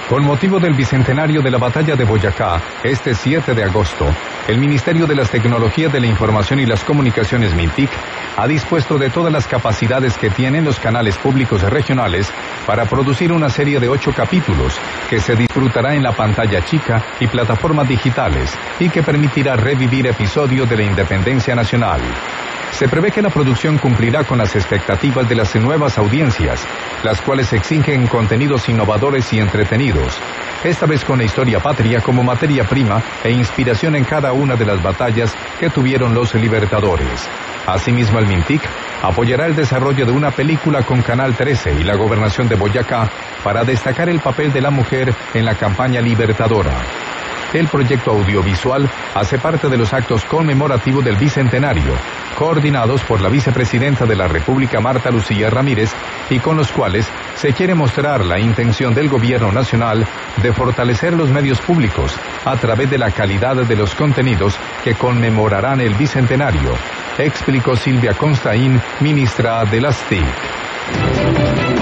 Con motivo del bicentenario de la batalla de Boyacá, este 7 de agosto, el Ministerio de las Tecnologías de la Información y las Comunicaciones MINTIC ha dispuesto de todas las capacidades que tienen los canales públicos regionales para producir una serie de 8 capítulos que se disfrutará en la pantalla chica y plataformas digitales y que permitirá revivir episodios de la independencia nacional. Se prevé que la producción cumplirá con las expectativas de las nuevas audiencias, las cuales exigen contenidos innovadores y entretenidos, esta vez con la historia patria como materia prima e inspiración en cada una de las batallas que tuvieron los libertadores. Asimismo, el MINTIC apoyará el desarrollo de una película con Canal 13 y la Gobernación de Boyacá para destacar el papel de la mujer en la campaña libertadora. El proyecto audiovisual hace parte de los actos conmemorativos del Bicentenario, coordinados por la Vicepresidenta de la República, Marta Lucía Ramírez, y con los cuales se quiere mostrar la intención del Gobierno Nacional de fortalecer los medios públicos a través de la calidad de los contenidos que conmemorarán el Bicentenario, explicó Silvia Constaín, ministra de las TIC.